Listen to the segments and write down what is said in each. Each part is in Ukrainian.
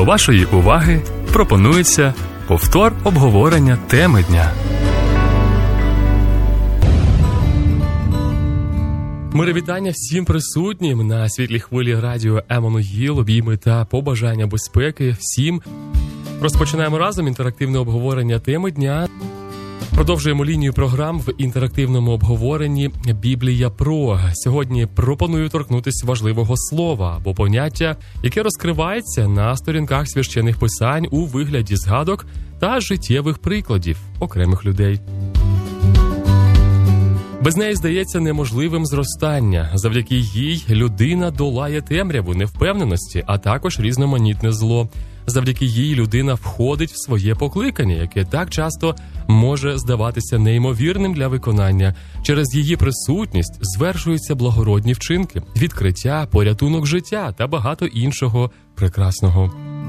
До вашої уваги пропонується повтор обговорення теми дня. Мири вітання всім присутнім на світлій хвилі радіо Еммануїл, обійми та побажання безпеки всім. Розпочинаємо разом інтерактивне обговорення теми дня. Продовжуємо лінію програм в інтерактивному обговоренні «Біблія про». Сьогодні пропоную торкнутися важливого слова або поняття, яке розкривається на сторінках священних писань у вигляді згадок та життєвих прикладів окремих людей. Без неї здається неможливим зростання. Завдяки їй людина долає темряву невпевненості, а також різноманітне зло. Завдяки їй людина входить в своє покликання, яке так часто може здаватися неймовірним для виконання. Через її присутність звершуються благородні вчинки, відкриття, порятунок життя та багато іншого прекрасного.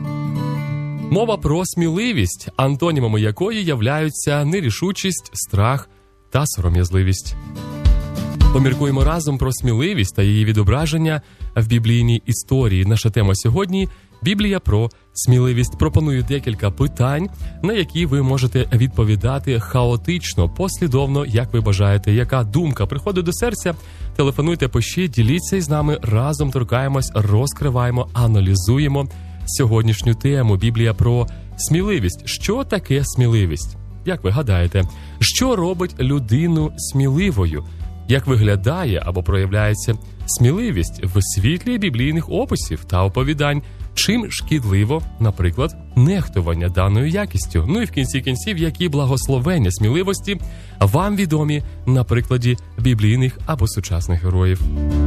Мова про сміливість, антонімами якої являються нерішучість, страх та сором'язливість. Поміркуємо разом про сміливість та її відображення в біблійній історії. Наша тема сьогодні – Біблія про сміливість. Пропоную декілька питань, на які ви можете відповідати хаотично, послідовно, як ви бажаєте. Яка думка приходить до серця? Телефонуйте, пишіть, діліться із нами, разом торкаємось, розкриваємо, аналізуємо сьогоднішню тему. Біблія про сміливість. Що таке сміливість? Як ви гадаєте, що робить людину сміливою? Як виглядає або проявляється сміливість в світлі біблійних описів та оповідань? Чим шкідливо, наприклад, нехтування даною якістю? Ну і в кінці кінців, які благословення сміливості вам відомі на прикладі біблійних або сучасних героїв?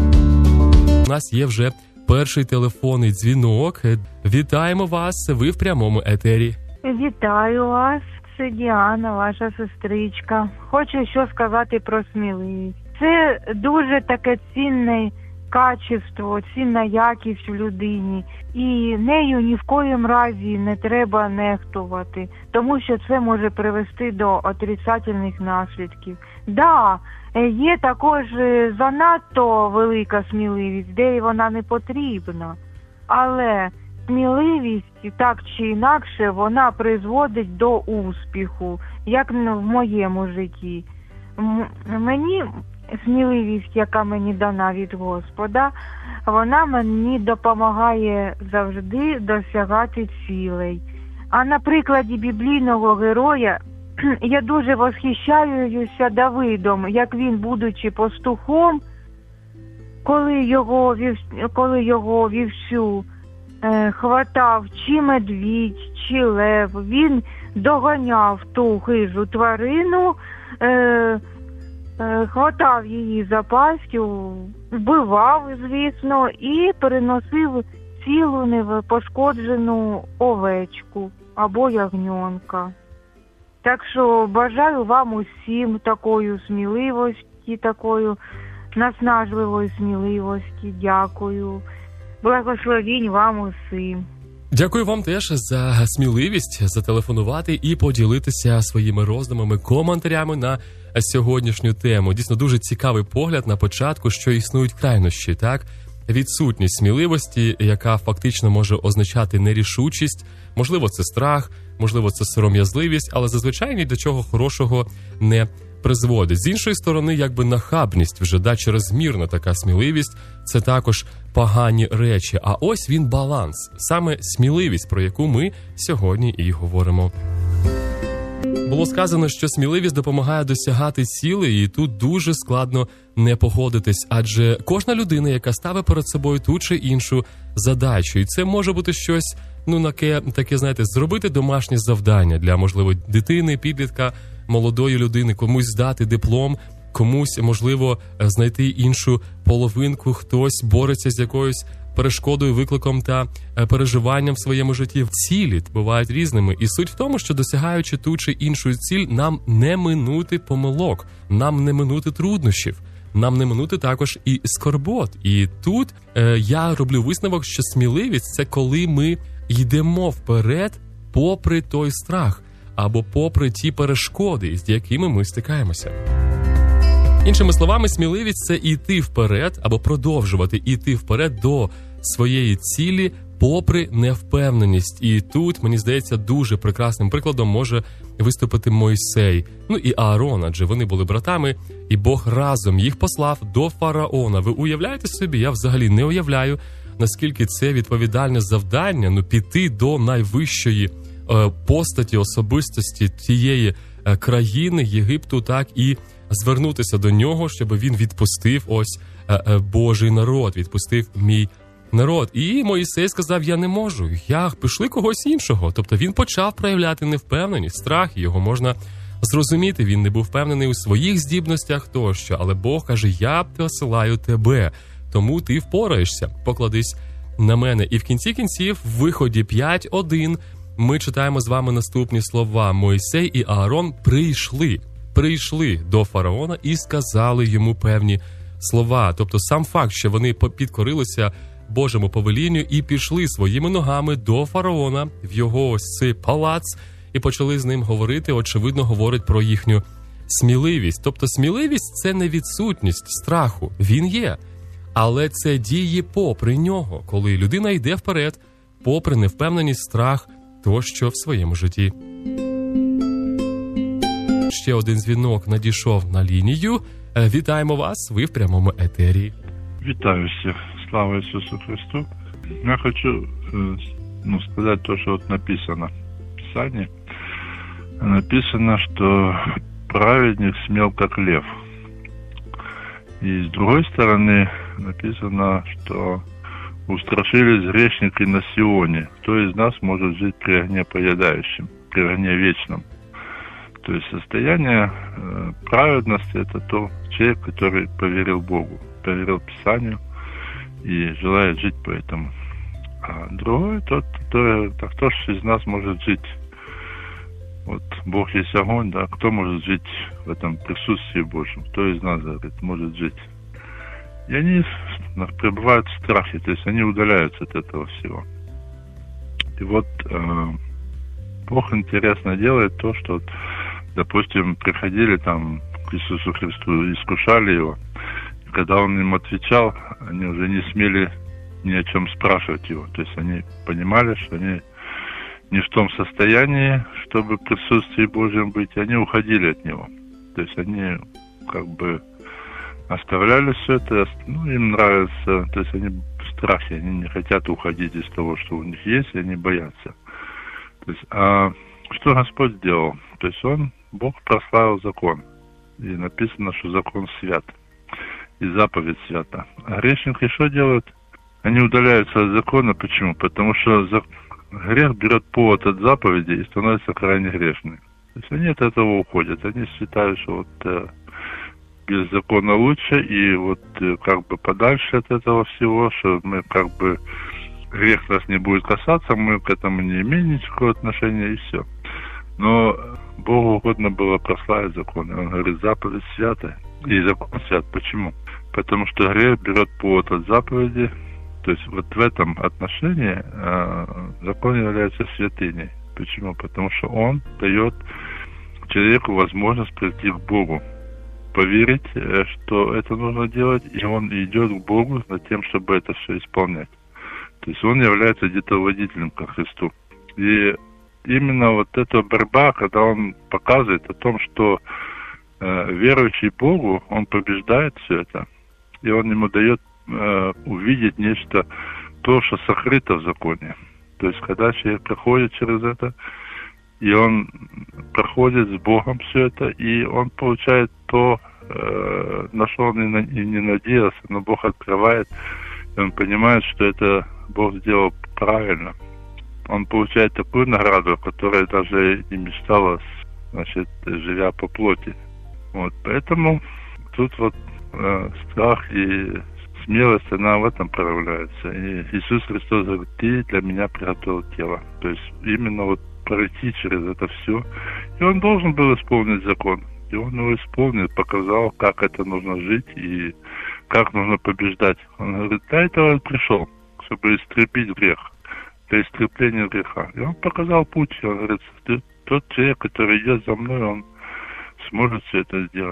У нас є вже перший телефонний дзвінок. Вітаємо вас, ви в прямому етері. Вітаю вас, це Діана, ваша сестричка. Хочу що сказати про сміливість. Це дуже таке цінне качество, цінна якість в людині. І нею ні в коїм разі не треба нехтувати, тому що це може привести до отрицательних наслідків. Да, є також занадто велика сміливість, де вона не потрібна, але сміливість, так чи інакше, вона призводить до успіху, як в моєму житті. Мені сміливість, яка мені дана від Господа, вона мені допомагає завжди досягати цілей. А на прикладі біблійного героя я дуже восхищаюся Давидом, як він, будучи пастухом, коли його вівцю хватав чи медвідь, чи лев, він доганяв ту хижу тварину, хватав її за пастю, вбивав, звісно, і переносив цілу непошкоджену овечку або ягньонка. Так що бажаю вам усім такої сміливості, такої наснажливої сміливості. Дякую. Благословінь вам усім. Дякую вам теж за сміливість зателефонувати і поділитися своїми роздумами, коментарями на сьогоднішню тему. Дійсно, дуже цікавий погляд на початку, що існують крайнощі, так? Відсутність сміливості, яка фактично може означати нерішучість, можливо, це страх, можливо, це сором'язливість, але зазвичай ні до чого хорошого не призводить. З іншої сторони, якби нахабність вже, чрезмірна така сміливість, це також погані речі. А ось він баланс, саме сміливість, про яку ми сьогодні і говоримо. Було сказано, що сміливість допомагає досягати цілей, і тут дуже складно не погодитись, адже кожна людина, яка ставить перед собою ту чи іншу задачу, і це може бути щось, таке, знаєте, зробити домашнє завдання для, можливо, дитини, підлітка, молодої людини, комусь здати диплом, комусь, можливо, знайти іншу половинку, хтось бореться з якоюсь перешкодою, викликом та переживанням в своєму житті. Цілі бувають різними. І суть в тому, що досягаючи ту чи іншу ціль, нам не минути помилок, нам не минути труднощів, нам не минути також і скорбот. І тут я роблю висновок, що сміливість – це коли ми йдемо вперед попри той страх або попри ті перешкоди, з якими ми стикаємося. Іншими словами, сміливість – це йти вперед або продовжувати йти вперед до своєї цілі попри невпевненість. І тут, мені здається, дуже прекрасним прикладом може виступити Мойсей. Ну і Аарон, адже вони були братами, і Бог разом їх послав до фараона. Ви уявляєте собі? Я взагалі не уявляю, наскільки це відповідальне завдання, піти до найвищої постаті, особистості тієї країни, Єгипту, так, і звернутися до нього, щоб він відпустив ось Божий народ, відпустив мій народ. І Мойсей сказав: я не можу, пішли когось іншого. Тобто він почав проявляти невпевненість, страх, його можна зрозуміти, він не був впевнений у своїх здібностях тощо, але Бог каже: я посилаю тебе, тому ти впораєшся, покладись на мене. І в кінці кінців, в Виході 5:1, ми читаємо з вами наступні слова: Мойсей і Аарон прийшли до фараона і сказали йому певні слова. Тобто сам факт, що вони підкорилися Божому повелінню і пішли своїми ногами до фараона в його ось цей палац і почали з ним говорити, очевидно, говорить про їхню сміливість. Тобто сміливість – це не відсутність страху, він є, але це діє попри нього, коли людина йде вперед, попри невпевненість, страх тощо в своєму житті. Ще один дзвінок надійшов на лінію. Вітаємо вас, ви в прямому етері. Вітаю всіх. Слава Ісусу Христу. Я хочу сказать то, что вот написано в Писании. Написано, что праведник смел, как лев. И с другой стороны написано, что устрашились грешники на Сионе. Кто из нас может жить при огне поедающем, при огне вечном? То есть состояние праведности – это тот человек, который поверил Богу, поверил Писанию и желает жить по этому. А другой тот, который, кто же из нас может жить? Вот Бог есть огонь, да, кто может жить в этом присутствии Божьем? Кто из нас, говорит, может жить? И они пребывают в страхе, то есть они удаляются от этого всего. И вот Бог интересно делает то, что, допустим, приходили там к Иисусу Христу, искушали Его, и когда Он им отвечал, они уже не смели ни о чем спрашивать Его. То есть они понимали, что они не в том состоянии, чтобы в присутствии Божьем быть, и они уходили от Него. То есть они как бы оставляли все это, им нравится, то есть они в страхе, они не хотят уходить из того, что у них есть, и они боятся. То есть, а что Господь сделал? То есть Бог прославил закон, и написано, что закон свят, и заповедь свята. А грешники что делают? Они удаляются от закона. Почему? Потому что грех берет повод от заповеди и становится крайне грешным. То есть они от этого уходят. Они считают, что без закона лучше, и как бы подальше от этого всего, что мы как бы грех нас не будет касаться, мы к этому не имеем никакого отношения, и все. Но Богу угодно было прославить закон. И Он говорит: заповедь свята, и закон свят. Почему? Потому что грех берет повод от заповеди. То есть вот в этом отношении закон является святыней. Почему? Потому что он дает человеку возможность прийти к Богу, поверить, что это нужно делать, и он идет к Богу над тем, чтобы это все исполнять. То есть он является где-то водителем ко Христу. И именно вот эта борьба, когда он показывает о том, что верующий Богу, он побеждает все это, и он ему дает увидеть нечто, то, что сокрыто в законе. То есть, когда человек проходит через это, и он проходит с Богом все это, и он получает то, на что он и не надеялся, но Бог открывает, и он понимает, что это Бог сделал правильно. Он получает такую награду, которая даже и мечтала, значит, живя по плоти. Поэтому тут страх и смелость, она в этом проявляется. И Иисус Христос говорит: ты для меня приготовил тело. То есть именно пройти через это все. И он должен был исполнить закон. И он его исполнил, показал, как это нужно жить и как нужно побеждать. Он говорит: для этого он пришел, чтобы истребить грех, для истребления греха. И он показал путь. Он говорит: тот человек, который идет за мной, он сможет все это сделать.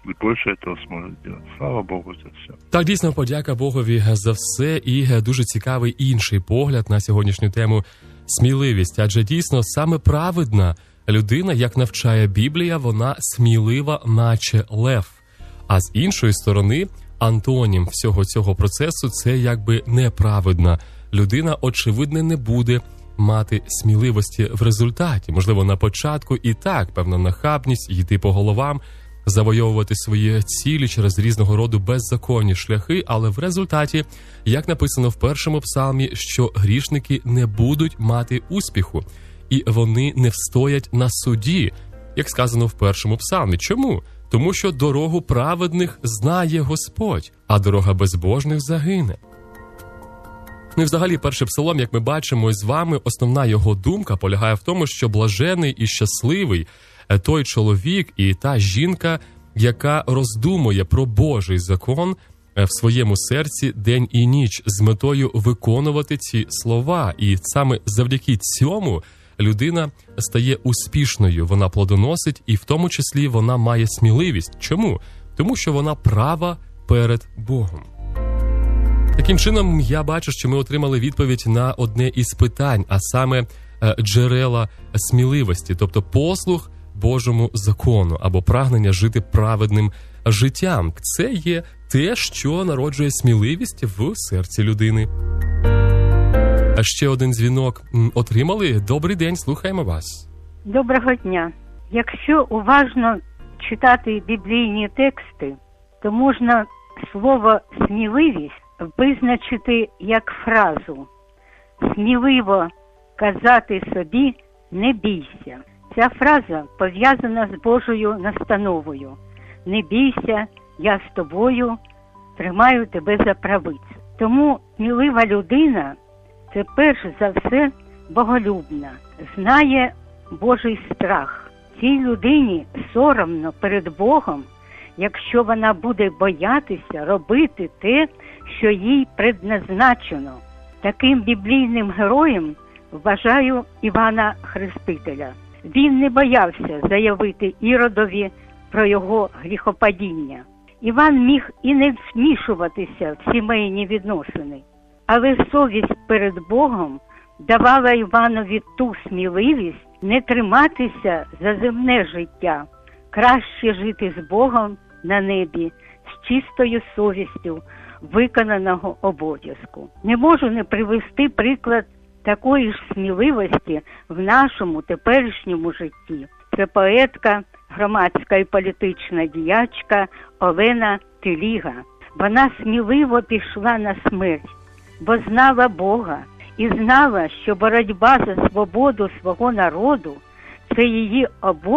и больше этого сможет делать. Слава Богу за все. Так, дійсно, подяка Богові за все. І дуже цікавий інший погляд на сьогоднішню тему сміливість. Адже дійсно саме праведна людина, як навчає Біблія, вона смілива, наче лев. А з іншої сторони, антонім всього цього процесу – це якби неправедна людина, очевидно, не буде мати сміливості в результаті. Можливо, на початку і так, певна нахабність, йти по головам, завойовувати свої цілі через різного роду беззаконні шляхи, але в результаті, як написано в першому псалмі, що грішники не будуть мати успіху, і вони не встоять на суді, як сказано в першому псалмі. Чому? Тому що дорогу праведних знає Господь, а дорога безбожних загине. Ну і взагалі перший псалом, як ми бачимо з вами, основна його думка полягає в тому, що блажений і щасливий той чоловік і та жінка, яка роздумує про Божий закон в своєму серці день і ніч з метою виконувати ці слова. І саме завдяки цьому людина стає успішною, вона плодоносить і в тому числі вона має сміливість. Чому? Тому що вона права перед Богом. Таким чином, я бачу, що ми отримали відповідь на одне із питань, а саме джерела сміливості, тобто послух Божому закону або прагнення жити праведним життям. Це є те, що народжує сміливість в серці людини. А ще один дзвінок отримали. Добрий день, слухаємо вас. Доброго дня. Якщо уважно читати біблійні тексти, то можна слово «сміливість» визначити як фразу «сміливо казати собі не бійся». Ця фраза пов'язана з Божою настановою «Не бійся, я з тобою, тримаю тебе за правицю». Тому смілива людина – це перш за все боголюбна, знає Божий страх. Цій людині соромно перед Богом, якщо вона буде боятися робити те, що їй предназначено. Таким біблійним героєм вважаю Івана Хрестителя. Він не боявся заявити Іродові про його гріхопадіння. Іван міг і не вмішуватися в сімейні відносини, але совість перед Богом давала Іванові ту сміливість не триматися за земне життя, краще жити з Богом на небі, з чистою совістю виконаного обов'язку. Не можу не привести приклад такої ж сміливості в нашому теперішньому житті. Це поетка, громадська і політична діячка Олена Теліга. Вона сміливо пішла на смерть, бо знала Бога і знала, що боротьба за свободу свого народу – це її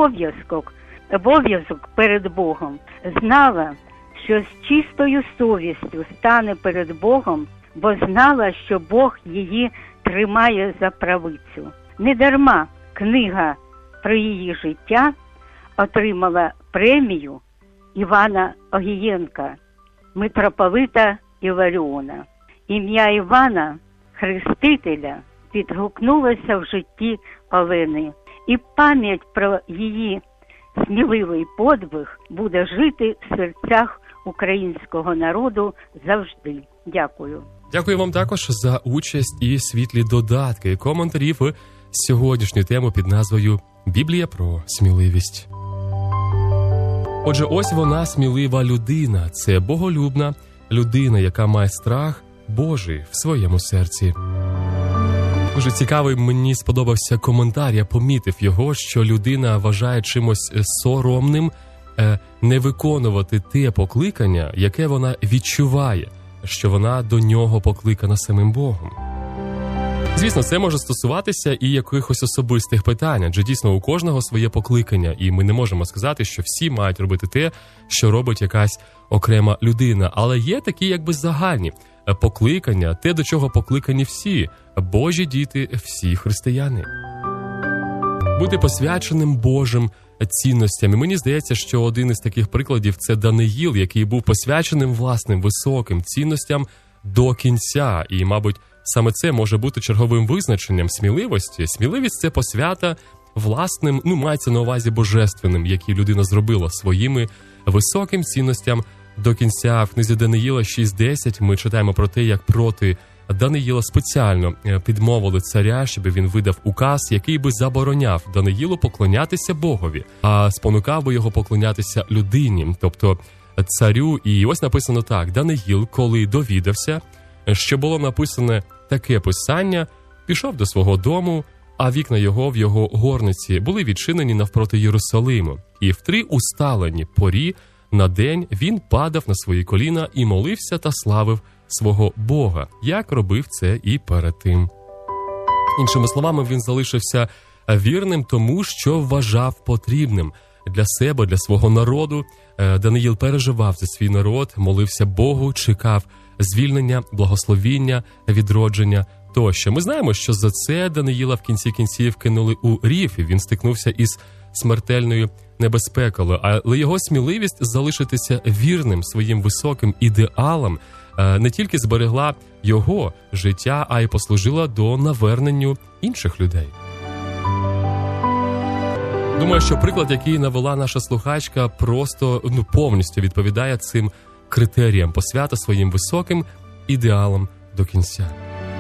обов'язок перед Богом. Знала, що з чистою совістю стане перед Богом, бо знала, що Бог її тримає за правицю. Недарма книга про її життя отримала премію Івана Огієнка, митрополита Іларіона. Ім'я Івана Хрестителя відгукнулося в житті Олени, і пам'ять про її сміливий подвиг буде жити в серцях українського народу завжди. Дякую. Дякую вам також за участь і світлі додатки, коментарі в сьогоднішню тему під назвою «Біблія про сміливість». Отже, ось вона, смілива людина. Це боголюбна людина, яка має страх Божий в своєму серці. Дуже цікавий мені сподобався коментар, я помітив його, що людина вважає чимось соромним не виконувати те покликання, яке вона відчуває, що вона до нього покликана самим Богом. Звісно, це може стосуватися і якихось особистих питань, адже дійсно у кожного своє покликання, і ми не можемо сказати, що всі мають робити те, що робить якась окрема людина. Але є такі якби загальні покликання, те, до чого покликані всі, Божі діти, всі християни. Бути посвяченим Божим цінностям. І мені здається, що один із таких прикладів – це Даниїл, який був посвяченим власним високим цінностям до кінця. І, мабуть, саме це може бути черговим визначенням сміливості. Сміливість – це посвята власним, мається на увазі божественним, які людина зробила своїми високим цінностям до кінця. В книзі Даниїла 6.10 ми читаємо про те, як проти Даниїла спеціально підмовили царя, щоб він видав указ, який би забороняв Даниїлу поклонятися Богові, а спонукав би його поклонятися людині, тобто царю. І ось написано так: Даниїл, коли довідався, що було написане таке писання, пішов до свого дому, а вікна його в його горниці були відчинені навпроти Єрусалиму. І в 3 усталені порі на день він падав на свої коліна і молився та славив свого Бога, як робив це і перед тим. Іншими словами, він залишився вірним тому, що вважав потрібним для себе, для свого народу. Даниїл переживав за свій народ, молився Богу, чекав звільнення, благословіння, відродження тощо. Ми знаємо, що за це Даниїла в кінці кінців кинули у рів, і він стикнувся із смертельною небезпекою. Але його сміливість залишитися вірним своїм високим ідеалам не тільки зберегла його життя, а й послужила до наверненню інших людей. Думаю, що приклад, який навела наша слухачка, просто повністю відповідає цим критеріям посвята своїм високим ідеалам до кінця.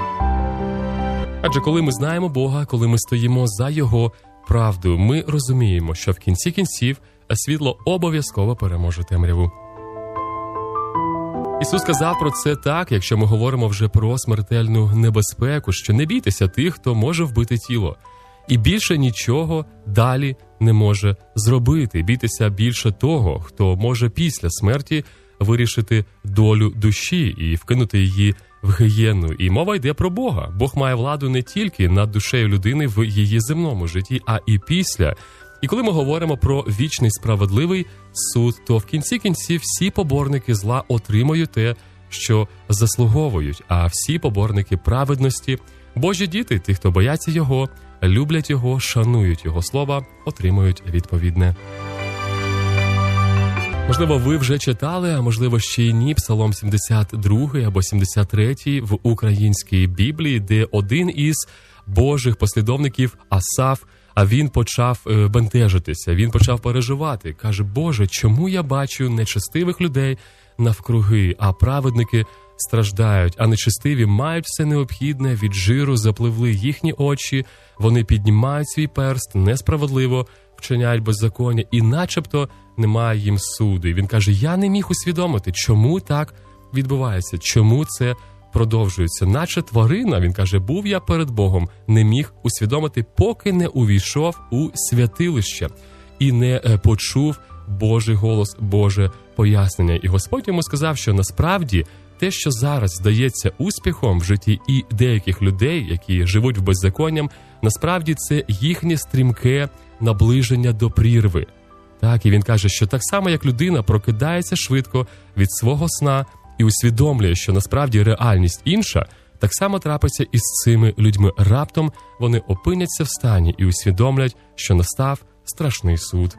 Адже коли ми знаємо Бога, коли ми стоїмо за Його правду, ми розуміємо, що в кінці кінців світло обов'язково переможе темряву. Ісус сказав про це так, якщо ми говоримо вже про смертельну небезпеку, що не бійтеся тих, хто може вбити тіло. І більше нічого далі не може зробити. Бійтеся більше того, хто може після смерті вирішити долю душі і вкинути її в гієну. І мова йде про Бога. Бог має владу не тільки над душею людини в її земному житті, а і після. І коли ми говоримо про вічний справедливий суд, то в кінці кінців всі поборники зла отримують те, що заслуговують, а всі поборники праведності, Божі діти, ті, хто бояться Його, люблять Його, шанують Його слова, отримують відповідне. Можливо, ви вже читали, а можливо ще й ні, Псалом 72 або 73 в українській Біблії, де один із Божих послідовників Асаф, а він почав бентежитися, він почав переживати. Каже: Боже, чому я бачу нечестивих людей навкруги, а праведники страждають, а нечестиві мають все необхідне, від жиру запливли їхні очі, вони піднімають свій перст, несправедливо вчиняють беззаконня, і начебто немає їм суду. І він каже: я не міг усвідомити, чому так відбувається, чому це продовжується. Наче тварина, він каже, був я перед Богом, не міг усвідомити, поки не увійшов у святилище і не почув Божий голос, Боже пояснення. І Господь йому сказав, що насправді те, що зараз здається успіхом в житті і деяких людей, які живуть в беззаконням, насправді це їхнє стрімке наближення до прірви. Так, і він каже, що так само, як людина прокидається швидко від свого сна і усвідомлює, що насправді реальність інша, так само трапиться і з цими людьми. Раптом вони опиняться в стані і усвідомлять, що настав страшний суд.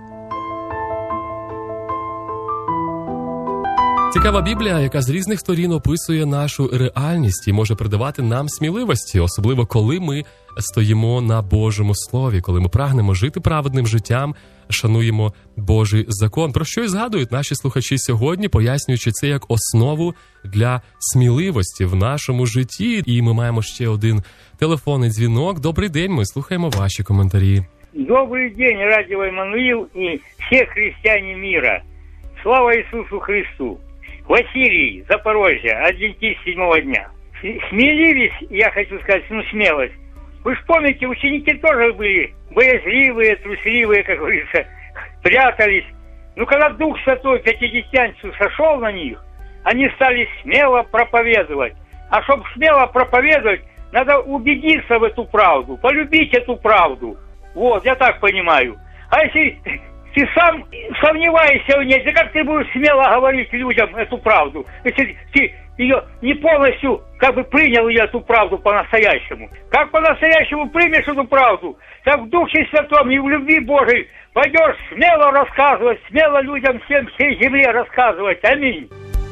Цікава Біблія, яка з різних сторін описує нашу реальність і може придавати нам сміливості, особливо коли ми стоїмо на Божому Слові, коли ми прагнемо жити праведним життям, шануємо Божий закон. Про що й згадують наші слухачі сьогодні, пояснюючи це як основу для сміливості в нашому житті. І ми маємо ще один телефонний дзвінок. Добрий день, ми слухаємо ваші коментарі. Добрый день, радио Эммануил и все христиане мира. Слава Иисусу Христу. Василий, Запорожье, адвентист 7-го дня. Смеливость, я хочу сказать, смелость. Вы же помните, ученики тоже были боязливые, трусливые, как говорится, прятались. Но когда Дух Святой Пятидесятницу сошел на них, они стали смело проповедовать. А чтобы смело проповедовать, надо убедиться в эту правду, полюбить эту правду. Вот, я так понимаю. А если ты сам сомневаешься в ней, да как ты будешь смело говорить людям эту правду, если ты ее не полностью как бы принял ее эту правду по-настоящему? Как по-настоящему примешь эту правду, так в Духе Святом и в любви Божией пойдешь смело рассказывать, смело людям всей земле рассказывать. Аминь.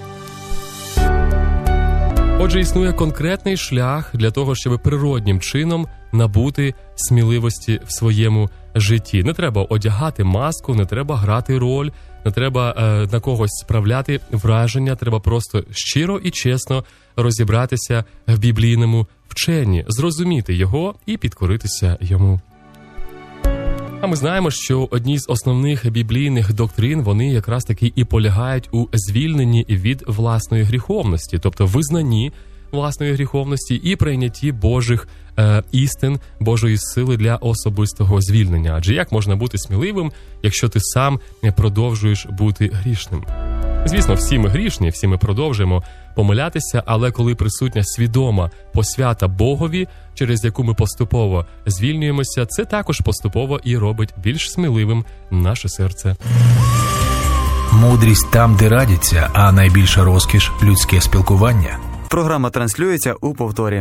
Отже, існує конкретний шлях для того, щоб природнім чином набути сміливості в своєму житті. Не треба одягати маску, не треба грати роль, не треба на когось справляти враження, треба просто щиро і чесно розібратися в біблійному вченні, зрозуміти його і підкоритися йому. А ми знаємо, що одні з основних біблійних доктрин, вони якраз таки і полягають у звільненні від власної гріховності, тобто визнанні власної гріховності і прийнятті Божих істин, Божої сили для особистого звільнення. Адже як можна бути сміливим, якщо ти сам продовжуєш бути грішним? Звісно, всі ми грішні, всі ми продовжуємо помилятися, але коли присутня свідома посвята Богові, через яку ми поступово звільнюємося, це також поступово і робить більш сміливим наше серце. Мудрість там, де радяться, а найбільша розкіш – людське спілкування. Програма транслюється у повторі.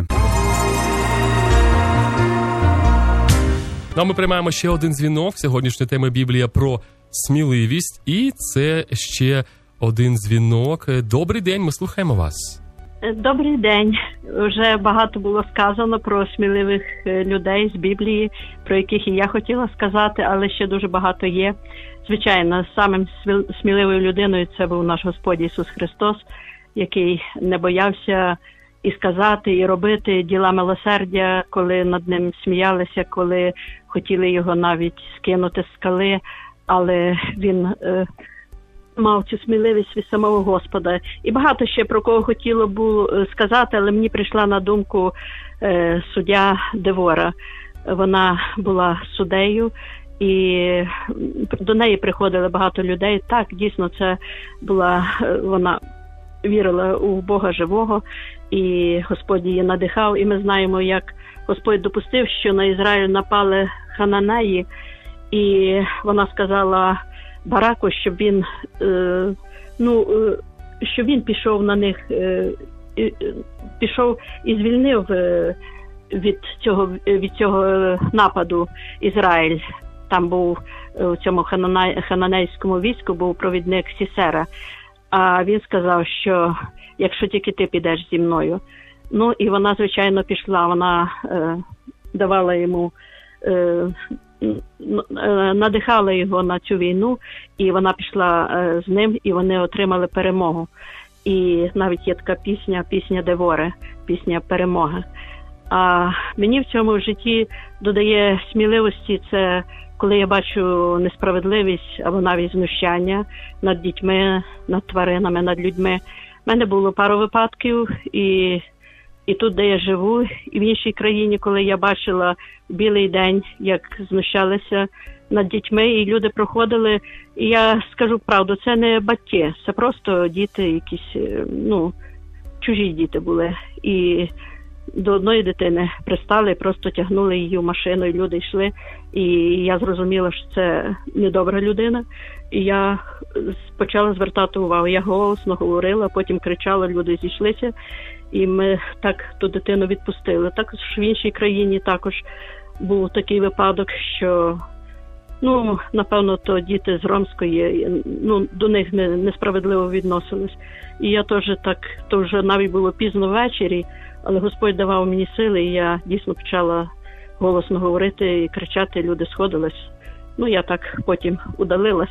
Ну, а ми приймаємо ще один дзвінок. Сьогоднішня тема Біблія про сміливість. І це ще один дзвінок. Добрий день, ми слухаємо вас. Добрий день. Вже багато було сказано про сміливих людей з Біблії, про яких і я хотіла сказати, але ще дуже багато є. Звичайно, самим сміливою людиною це був наш Господь Ісус Христос, який не боявся і сказати, і робити діла милосердя, коли над ним сміялися, коли хотіли його навіть скинути з скали, але він мав цю сміливість від самого Господа. І багато ще про кого хотіло було сказати, але мені прийшла на думку суддя Девора. Вона була суддею, і до неї приходили багато людей. Так, дійсно, це була, вона вірила у Бога живого, і Господь її надихав. І ми знаємо, як Господь допустив, що на Ізраїль напали хананеї, і вона сказала Бараку, щоб він, щоб він пішов на них, пішов і звільнив від цього нападу Ізраїль. Там був у цьому хананейському війську був провідник Сісера. А він сказав, що якщо тільки ти підеш зі мною. Ну, і вона, звичайно, пішла. Вона давала йому, надихала його на цю війну, і вона пішла з ним, і вони отримали перемогу. І навіть є така пісня Девори, пісня перемоги. А мені в цьому житті додає сміливості це, коли я бачу несправедливість або навіть знущання над дітьми, над тваринами, над людьми. У мене було пару випадків, і тут, де я живу, і в іншій країні, коли я бачила білий день, як знущалися над дітьми, і люди проходили, і я скажу правду, це не батьки, це просто діти якісь, чужі діти були. І до одної дитини пристали, просто тягнули її в машину, і люди йшли. І я зрозуміла, що це недобра людина. І я почала звертати увагу. Я голосно говорила, потім кричала, люди зійшлися. І ми так ту дитину відпустили. Також в іншій країні також був такий випадок, що, напевно, то діти з Ромської, до них несправедливо відносились. І я теж так, то вже навіть було пізно ввечері, але Господь давав мені сили, і я дійсно почала голосно говорити і кричати, люди сходились. Я так потім удалилась,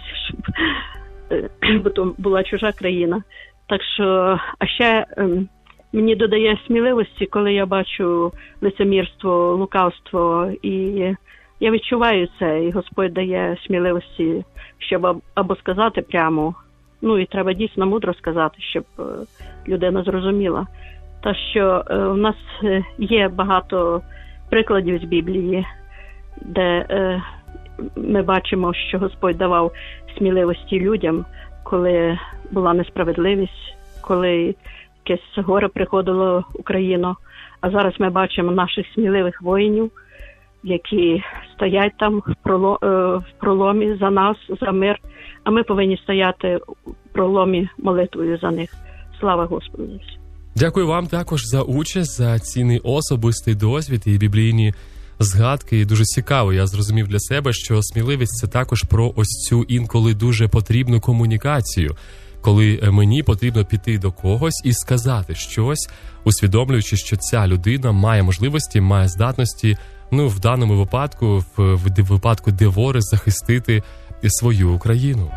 бо то була чужа країна. Так що, а ще мені додає сміливості, коли я бачу лицемірство, лукавство, і я відчуваю це, і Господь дає сміливості, щоб або сказати прямо, і треба дійсно мудро сказати, щоб людина зрозуміла. Та що в нас є багато прикладів з Біблії, де ми бачимо, що Господь давав сміливості людям, коли була несправедливість, коли якесь горе приходило в Україну. А зараз ми бачимо наших сміливих воїнів, які стоять там в проломі за нас, за мир, а ми повинні стояти в проломі молитвою за них. Слава Господу! Дякую вам також за участь, за цінний особистий досвід і біблійні згадки. Дуже цікаво, я зрозумів для себе, що сміливість – це також про ось цю інколи дуже потрібну комунікацію. коли мені потрібно піти до когось і сказати щось, усвідомлюючи, що ця людина має можливості, має здатності, в даному випадку, в випадку Девори, захистити свою Україну.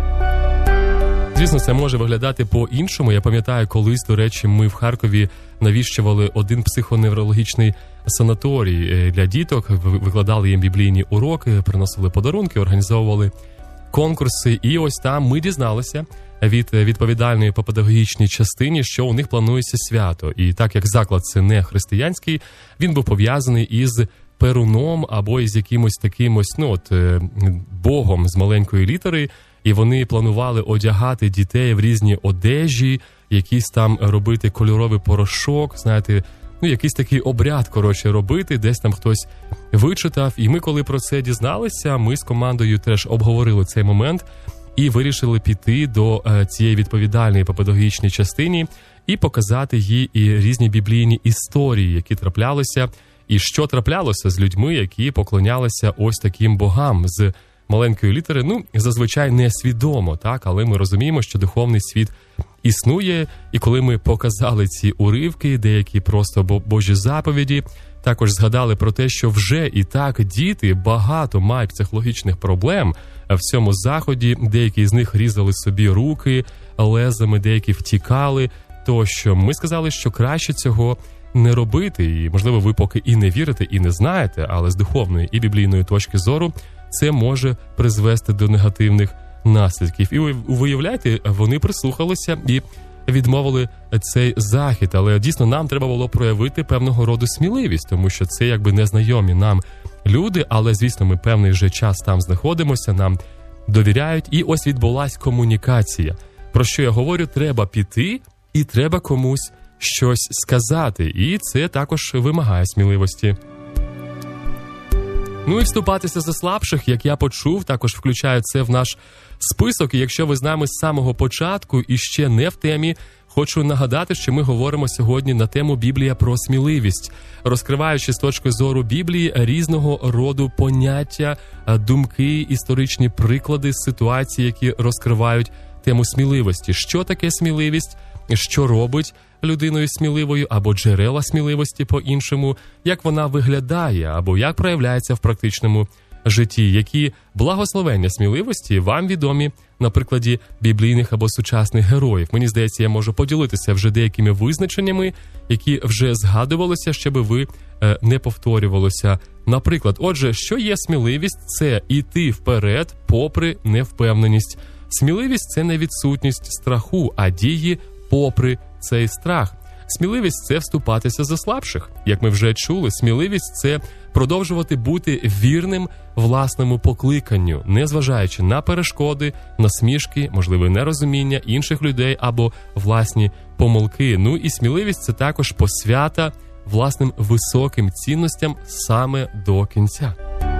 Звісно, це може виглядати по-іншому. Я пам'ятаю, колись, до речі, ми в Харкові навіщували один психоневрологічний санаторій для діток, викладали їм біблійні уроки, приносили подарунки, організовували конкурси. І ось там ми дізналися від відповідальної по педагогічній частині, що у них планується свято. І так як заклад це не християнський, він був пов'язаний із Перуном або із якимось таким Богом з маленької літери. І вони планували одягати дітей в різні одежі, якийсь там робити кольоровий порошок, знаєте, якийсь такий обряд, робити, десь там хтось вичитав. І ми, коли про це дізналися, ми з командою теж обговорили цей момент і вирішили піти до цієї відповідальної по педагогічній частині і показати їй і різні біблійні історії, які траплялися, і що траплялося з людьми, які поклонялися ось таким богам з маленької літери, зазвичай несвідомо, так, але ми розуміємо, що духовний світ існує, і коли ми показали ці уривки, деякі просто Божі заповіді, також згадали про те, що вже і так діти багато мають психологічних проблем в цьому заході, деякі з них різали собі руки лезами, деякі втікали, тощо ми сказали, що краще цього не робити, і, можливо, ви поки і не вірите, і не знаєте, але з духовної і біблійної точки зору це може призвести до негативних наслідків. І виявляєте, вони прислухалися і відмовили цей захід. Але дійсно нам треба було проявити певного роду сміливість, тому що це якби незнайомі нам люди, але, звісно, ми певний вже час там знаходимося, нам довіряють. І ось відбулась комунікація. Про що я говорю? Треба піти і треба комусь щось сказати. І це також вимагає сміливості. І вступатися за слабших, як я почув, також включаю це в наш список. І якщо ви з нами з самого початку і ще не в темі, хочу нагадати, що ми говоримо сьогодні на тему Біблія про сміливість, розкриваючи з точки зору Біблії різного роду поняття, думки, історичні приклади, ситуації, які розкривають тему сміливості. Що таке сміливість? Що робить людиною сміливою, або джерела сміливості по-іншому, як вона виглядає, або як проявляється в практичному житті, які благословення сміливості вам відомі на прикладі біблійних або сучасних героїв. Мені здається, я можу поділитися вже деякими визначеннями, які вже згадувалися, щоб ви не повторювалося. Наприклад, отже, що є сміливість? Це іти вперед попри невпевненість. Сміливість – це не відсутність страху, а дії попри цей страх. Сміливість – це вступатися за слабших. Як ми вже чули, сміливість – це продовжувати бути вірним власному покликанню, незважаючи на перешкоди, насмішки, можливе нерозуміння інших людей або власні помилки. І сміливість – це також посвята власним високим цінностям саме до кінця.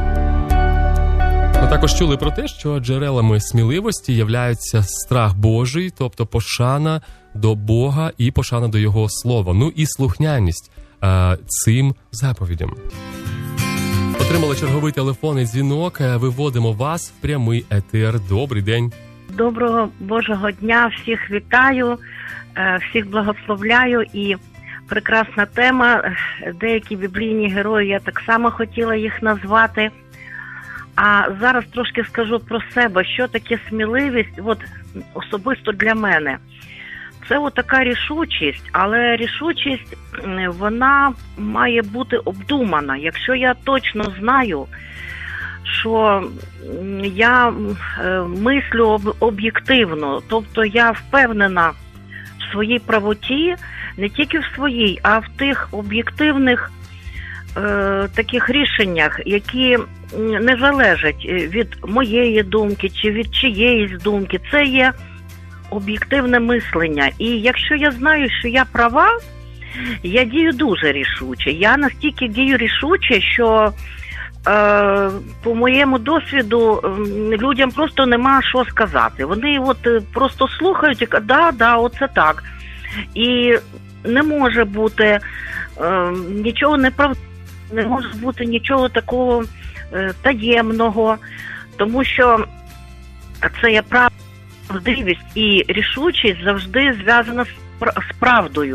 Ми також чули про те, що джерелами сміливості являються страх Божий, тобто пошана до Бога і пошана до Його Слова, і слухняність цим заповідям. Отримали черговий телефонний дзвінок, виводимо вас в прямий етер. Добрий день. Доброго Божого дня, всіх вітаю, всіх благословляю і прекрасна тема. Деякі біблійні герої, я так само хотіла їх назвати. А зараз трошки скажу про себе, що таке сміливість, особисто для мене. Це така рішучість, але рішучість, вона має бути обдумана. Якщо я точно знаю, що я мислю об'єктивно, тобто я впевнена в своїй правоті, не тільки в своїй, а в тих об'єктивних таких рішеннях, які не залежать від моєї думки чи від чиєїсь думки. Це є об'єктивне мислення. І якщо я знаю, що я права, я дію дуже рішуче. Я настільки дію рішуче, що по моєму досвіду людям просто нема що сказати. Вони просто слухають і кажуть, да, оце так. І не може бути нічого неправдивого, не може бути нічого такого таємного, тому що це є правда, правдивість і рішучість завжди зв'язана з правдою.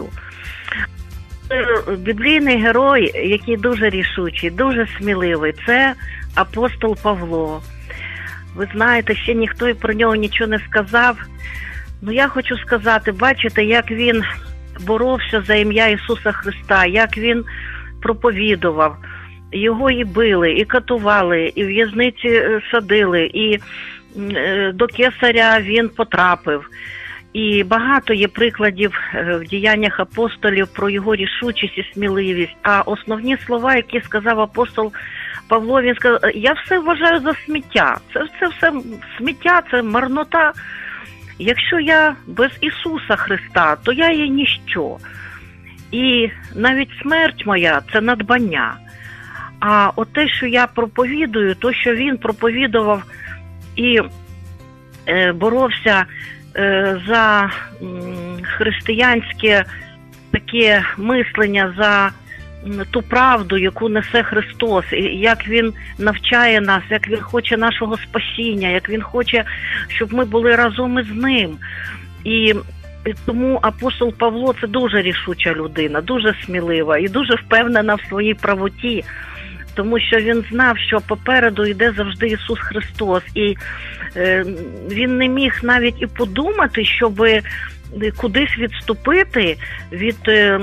Біблійний герой, який дуже рішучий, дуже сміливий, це апостол Павло. Ви знаєте, ще ніхто і про нього нічого не сказав. Ну, я хочу сказати, бачите, як він боровся за ім'я Ісуса Христа, як він проповідував. Його і били, і катували, і в в'язниці садили, і до кесаря він потрапив. І багато є прикладів в діяннях апостолів про його рішучість і сміливість. А основні слова, які сказав апостол Павло, він сказав: я все вважаю за сміття. Це все сміття, це марнота. Якщо я без Ісуса Христа, то я є ніщо. І навіть смерть моя – це надбання. А от те, що я проповідую, то, що він проповідував і боровся за християнське таке мислення, за ту правду, яку несе Христос, і як Він навчає нас, як Він хоче нашого спасіння, як Він хоче, щоб ми були разом із Ним. І тому апостол Павло – це дуже рішуча людина, дуже смілива і дуже впевнена в своїй правоті, тому що він знав, що попереду йде завжди Ісус Христос. І він не міг навіть і подумати, щоб кудись відступити від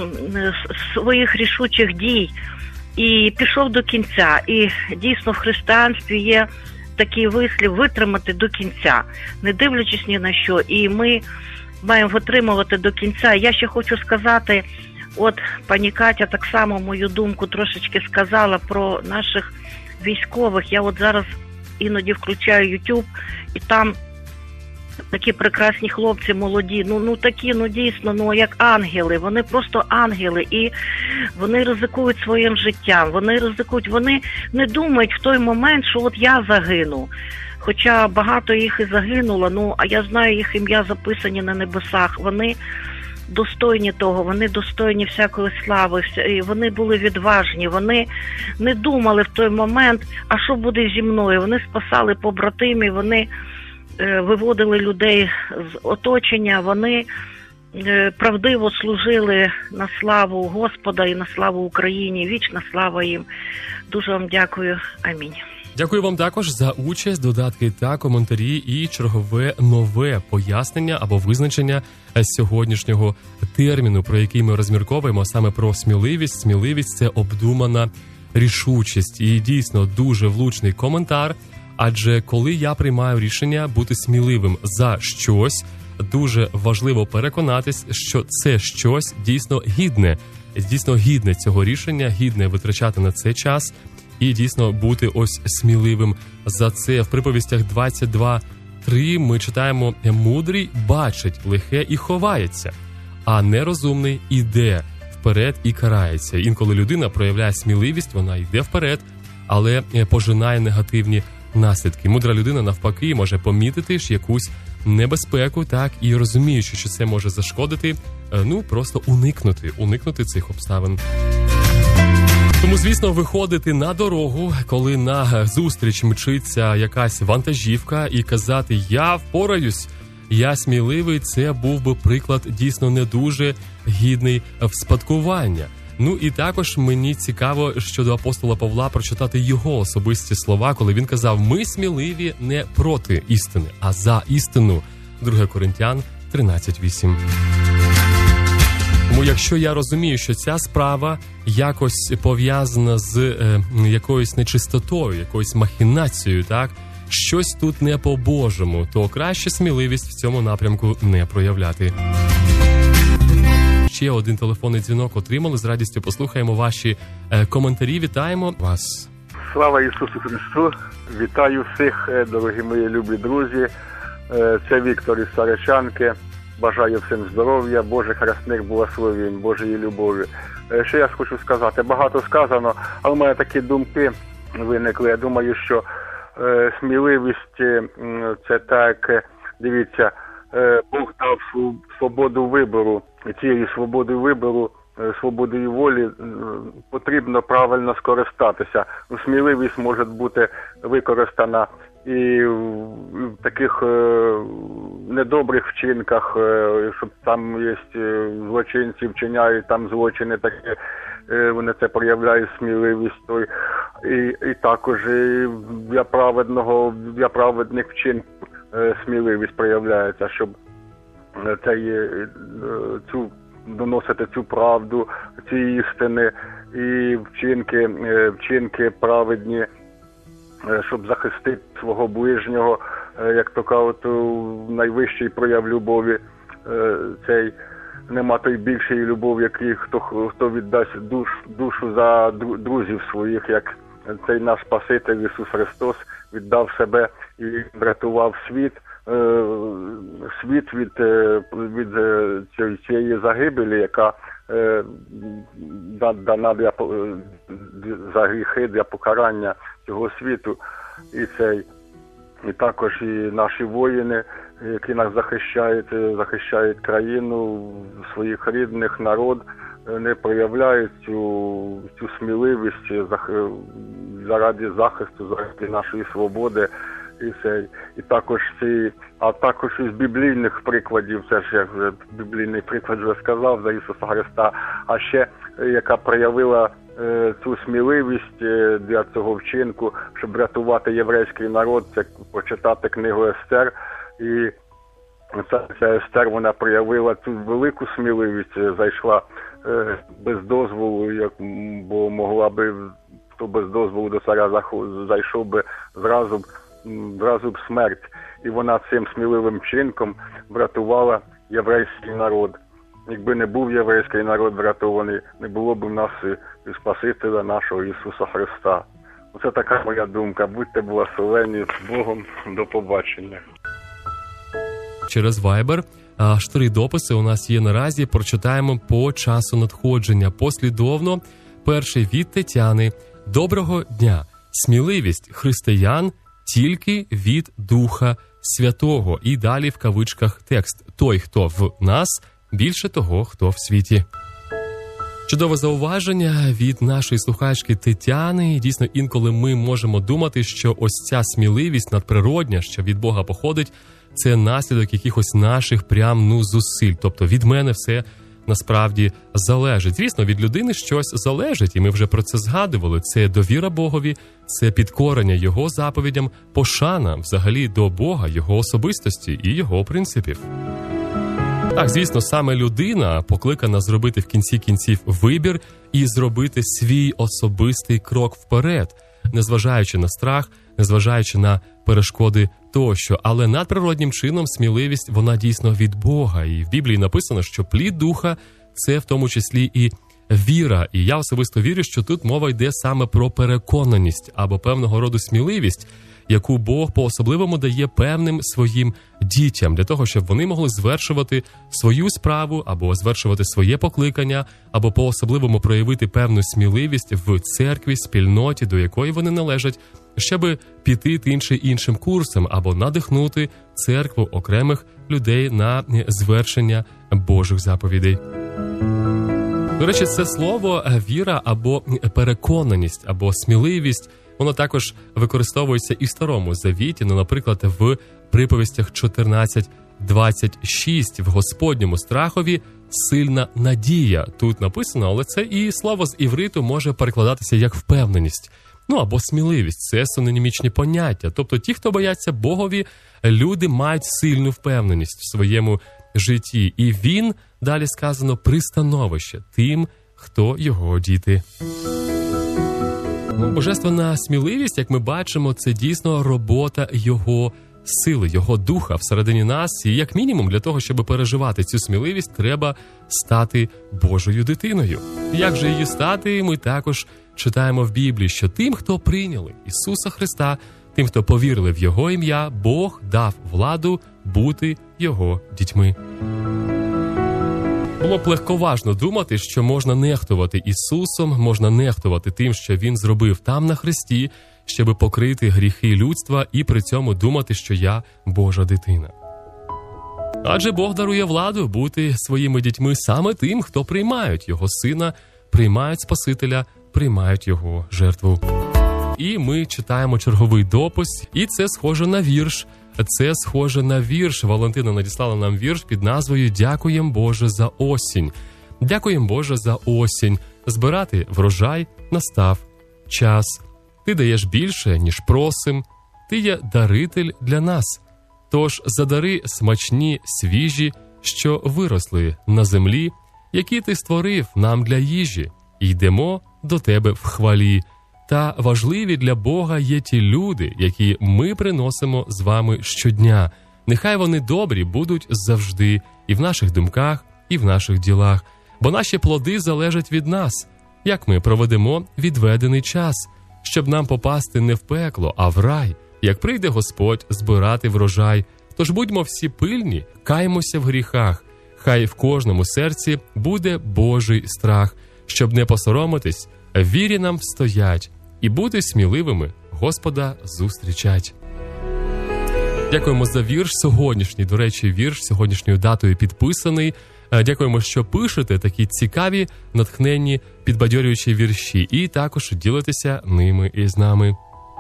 своїх рішучих дій. І пішов до кінця. І дійсно в християнстві є такий вислів: витримати до кінця, не дивлячись ні на що. І ми маємо витримувати до кінця. Я ще хочу сказати, от пані Катя так само мою думку трошечки сказала про наших військових. Я от зараз іноді включаю YouTube, і там такі прекрасні хлопці молоді, такі, дійсно, як ангели, вони просто ангели, і вони ризикують своїм життям, вони не думають в той момент, що от я загину. Хоча багато їх і загинуло, а я знаю, їх ім'я записані на небесах, вони достойні того, вони достойні всякої слави, і вони були відважні, вони не думали в той момент, а що буде зі мною, вони спасали побратимів, вони виводили людей з оточення, вони правдиво служили на славу Господа і на славу Україні, вічна слава їм. Дуже вам дякую. Амінь. Дякую вам також за участь, додатки та коментарі і чергове нове пояснення або визначення сьогоднішнього терміну, про який ми розмірковуємо, саме про сміливість. Сміливість – це обдумана рішучість. І дійсно дуже влучний коментар, адже коли я приймаю рішення бути сміливим за щось, дуже важливо переконатись, що це щось дійсно гідне цього рішення, гідне витрачати на це час, і дійсно бути ось сміливим за це. В приповістях 22:3 ми читаємо: «Мудрий бачить лихе і ховається, а нерозумний іде вперед і карається». Інколи людина проявляє сміливість, вона йде вперед, але пожинає негативні наслідки. Мудра людина, навпаки, може помітити ж якусь небезпеку, так, і розуміючи, що це може зашкодити, просто уникнути цих обставин. Тому, звісно, виходити на дорогу, коли на зустріч мчиться якась вантажівка, і казати «я впораюсь», «я сміливий» – це був би приклад дійсно не дуже гідний вспадкування. І також мені цікаво щодо апостола Павла прочитати його особисті слова, коли він казав: «Ми сміливі не проти істини, а за істину». 2 Коринтян 13:8. Тому якщо я розумію, що ця справа якось пов'язана з якоюсь нечистотою, якоюсь махінацією, так, щось тут не по-божому, то краще сміливість в цьому напрямку не проявляти. Ще один телефонний дзвінок отримали, з радістю послухаємо ваші коментарі. Вітаємо вас. Слава Ісусу Христу! Вітаю всіх, дорогі мої любі друзі. Це Віктор із Саричанки. Бажаю всім здоров'я, Божих рясних благословень, Божої любові. Що я хочу сказати? Багато сказано, але в мене такі думки виникли. Я думаю, що сміливість – це так, дивіться, Бог дав свободу вибору. І цією свободою вибору, свободою волі потрібно правильно скористатися. Сміливість може бути використана і в таких недобрих вчинках, щоб там є злочинці, вчиняють там злочини такі, вони це проявляють сміливість. І також для праведних вчинків сміливість проявляється, щоб доносити цю правду, ці істини і вчинки праведні, щоб захистити свого ближнього, як то кажуть, найвищий прояв любові, цей нема той більшої любові, який хто віддасть душу за друзів своїх, як цей наш Спаситель Ісус Христос віддав себе і врятував світ від цієї загибелі, яка дана за гріхи, для покарання цього світу. І також і наші воїни, які нас захищають країну, своїх рідних, народ, не проявляють цю сміливість заради захисту, заради нашої свободи. І також із біблійних прикладів, це ж я вже біблійний приклад вже сказав за Ісуса Христа, а ще яка проявила цю сміливість для цього вчинку, щоб врятувати єврейський народ, це почитати книгу Естер. І ця Естер, вона проявила цю велику сміливість, зайшла без дозволу, бо могла би, хто без дозволу до царя зайшов би зразу б смерть. І вона цим сміливим вчинком врятувала єврейський народ. Якби не був єврейський народ врятований, не було б в нас і Спасителя нашого Ісуса Христа. Оце така моя думка. Будьте благословені з Богом. До побачення. Через Viber аж 3 дописи у нас є наразі. Прочитаємо по часу надходження. Послідовно. Перший від Тетяни. Доброго дня. Сміливість християн тільки від Духа Святого. І далі в кавичках текст. Той, хто в нас, більше того, хто в світі. Чудове зауваження від нашої слухачки Тетяни. Дійсно, інколи ми можемо думати, що ось ця сміливість надприродня, що від Бога походить, це наслідок якихось наших зусиль. Тобто від мене все насправді залежить. Звісно, від людини щось залежить, і ми вже про це згадували. Це довіра Богові, це підкорення Його заповідям, пошана взагалі до Бога, Його особистості і Його принципів. Так, звісно, саме людина покликана зробити в кінці кінців вибір і зробити свій особистий крок вперед, незважаючи на страх, незважаючи на перешкоди тощо. Але надприроднім чином сміливість, вона дійсно від Бога. І в Біблії написано, що плід Духа – це в тому числі і віра. І я особисто вірю, що тут мова йде саме про переконаність або певного роду сміливість, яку Бог по-особливому дає певним своїм дітям, для того, щоб вони могли звершувати свою справу, або звершувати своє покликання, або по-особливому проявити певну сміливість в церкві, спільноті, до якої вони належать, щоб піти тим чи іншим курсом, або надихнути церкву окремих людей на звершення Божих заповідей. До речі, це слово «віра» або «переконаність», або «сміливість», воно також використовується і в Старому Завіті, наприклад, в приповістях 14:26. В Господньому страхові сильна надія. Тут написано, але це і слово з івриту може перекладатися як впевненість. Або сміливість. Це синонімічні поняття. Тобто ті, хто бояться Богові, люди мають сильну впевненість в своєму житті. І він, далі сказано, пристановище тим, хто його діти. Божественна сміливість, як ми бачимо, це дійсно робота Його сили, Його Духа всередині нас. І як мінімум для того, щоб переживати цю сміливість, треба стати Божою дитиною. Як же її стати, ми також читаємо в Біблії, що тим, хто прийняли Ісуса Христа, тим, хто повірили в Його ім'я, Бог дав владу бути Його дітьми. Було б легковажно думати, що можна нехтувати Ісусом, можна нехтувати тим, що Він зробив там на хресті, щоб покрити гріхи людства і при цьому думати, що я Божа дитина. Адже Бог дарує владу бути своїми дітьми саме тим, хто приймають Його Сина, приймають Спасителя, приймають Його жертву. І ми читаємо черговий допис, і це схоже на вірш. Це схоже на вірш. Валентина надіслала нам вірш під назвою «Дякуєм, Боже, за осінь». Дякуєм, Боже, за осінь. Збирати врожай настав час. Ти даєш більше, ніж просим. Ти є даритель для нас. Тож за дари смачні, свіжі, що виросли на землі, які ти створив нам для їжі. Йдемо до тебе в хвалі. Та важливі для Бога є ті люди, які ми приносимо з вами щодня. Нехай вони добрі будуть завжди, і в наших думках, і в наших ділах. Бо наші плоди залежать від нас, як ми проведемо відведений час, щоб нам попасти не в пекло, а в рай, як прийде Господь збирати врожай. Тож будьмо всі пильні, каймося в гріхах, хай в кожному серці буде Божий страх, щоб не посоромитись, в вірі нам стоять і бути сміливими Господа зустрічать. Дякуємо за вірш сьогоднішній, до речі, вірш сьогоднішньою датою підписаний. Дякуємо, що пишете такі цікаві, натхненні, підбадьорюючі вірші і також ділитеся ними із нами.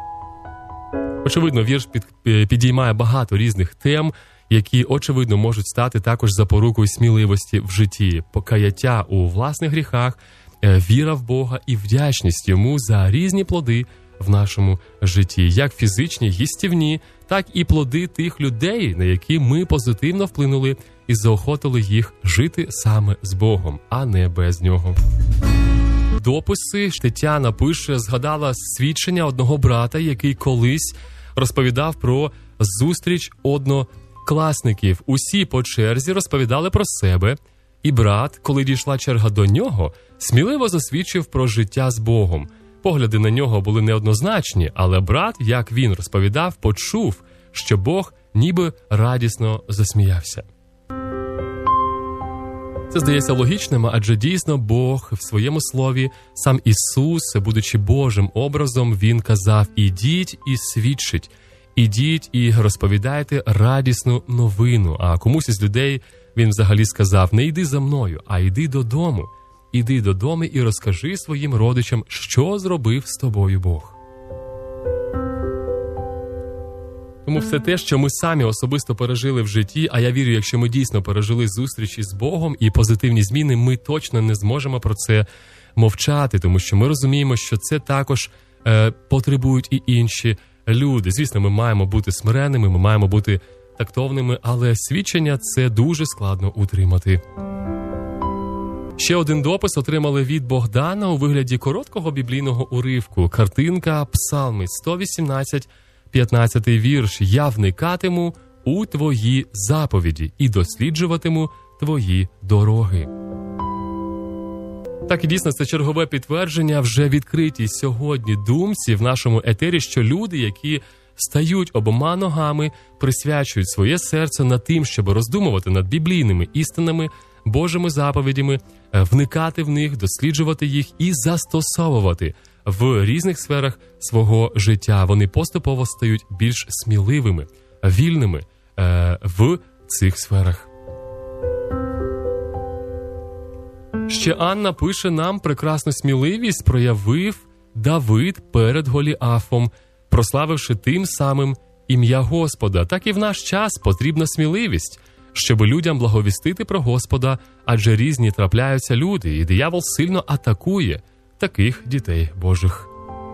Очевидно, вірш підіймає багато різних тем, які, очевидно, можуть стати також запорукою сміливості в житті, покаяття у власних гріхах, віра в Бога і вдячність Йому за різні плоди в нашому житті, як фізичні, їстівні, так і плоди тих людей, на які ми позитивно вплинули і заохотили їх жити саме з Богом, а не без Нього. Дописи Тетяна пише, згадала свідчення одного брата, який колись розповідав про зустріч однокласників. Усі по черзі розповідали про себе, і брат, коли дійшла черга до нього, сміливо засвідчив про життя з Богом. Погляди на нього були неоднозначні, але брат, як він розповідав, почув, що Бог ніби радісно засміявся. Це здається логічним, адже дійсно Бог в своєму слові, сам Ісус, будучи Божим образом, Він казав: «Ідіть і свідчіть, ідіть і розповідайте радісну новину». А комусь із людей Він взагалі сказав: «Не йди за мною, а йди додому. Іди додому і розкажи своїм родичам, що зробив з тобою Бог». Тому все те, що ми самі особисто пережили в житті, а я вірю, якщо ми дійсно пережили зустрічі з Богом і позитивні зміни, ми точно не зможемо про це мовчати, тому що ми розуміємо, що це також потребують і інші люди. Звісно, ми маємо бути смиренними, ми маємо бути тактовними, але свідчення це дуже складно утримати. Ще один допис отримали від Богдана у вигляді короткого біблійного уривку. Картинка, Псалми 118, 15-й вірш. «Я вникатиму у твої заповіді і досліджуватиму твої дороги». Так і дійсно це чергове підтвердження вже відкритій сьогодні думці в нашому етері, що люди, які стають обома ногами, присвячують своє серце над тим, щоб роздумувати над біблійними істинами, Божими заповідями, вникати в них, досліджувати їх і застосовувати в різних сферах свого життя. Вони поступово стають більш сміливими, вільними в цих сферах. Ще Анна пише нам: прекрасну сміливість проявив Давид перед Голіафом, прославивши тим самим ім'я Господа. Так і в наш час потрібна сміливість, щоб людям благовістити про Господа, адже різні трапляються люди, і диявол сильно атакує таких дітей Божих.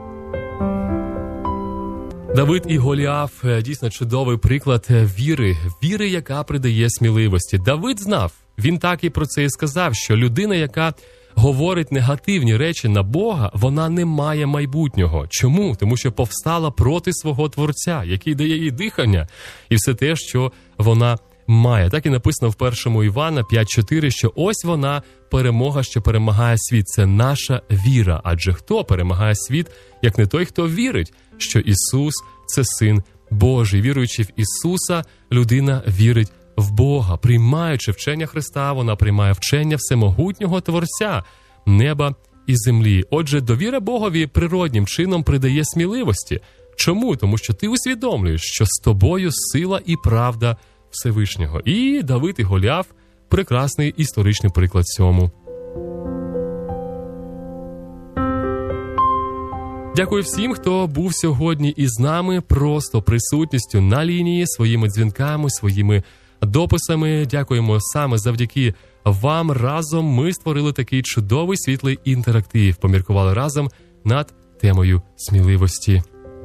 Давид і Голіаф – дійсно чудовий приклад віри, яка придає сміливості. Давид знав, він так і про це і сказав, що людина, яка говорить негативні речі на Бога, вона не має майбутнього. Чому? Тому що повстала проти свого Творця, який дає їй дихання і все те, що вона має. Так і написано в 1 Івана 5:4, що ось вона перемога, що перемагає світ. Це наша віра. Адже хто перемагає світ, як не той, хто вірить, що Ісус – це Син Божий. Віруючи в Ісуса, людина вірить в Бога. Приймаючи вчення Христа, вона приймає вчення всемогутнього Творця неба і землі. Отже, довіра Богові природнім чином придає сміливості. Чому? Тому що ти усвідомлюєш, що з тобою сила і правда Всевишнього. І Давид і Голіаф – прекрасний історичний приклад цьому. Дякую всім, хто був сьогодні із нами, просто присутністю на лінії, своїми дзвінками, своїми дописами. Дякуємо, саме завдяки вам разом ми створили такий чудовий світлий інтерактив, поміркували разом над темою сміливості.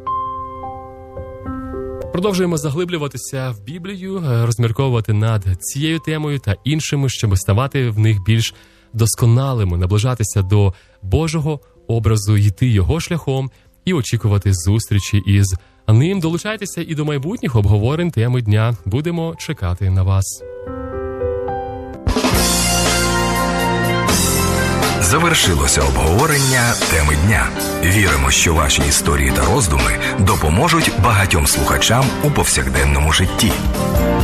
Продовжуємо заглиблюватися в Біблію, розмірковувати над цією темою та іншими, щоб ставати в них більш досконалими, наближатися до Божого образу, йти його шляхом і очікувати зустрічі із ним. Долучайтеся і до майбутніх обговорень теми дня. Будемо чекати на вас. Завершилося обговорення теми дня. Віримо, що ваші історії та роздуми допоможуть багатьом слухачам у повсякденному житті.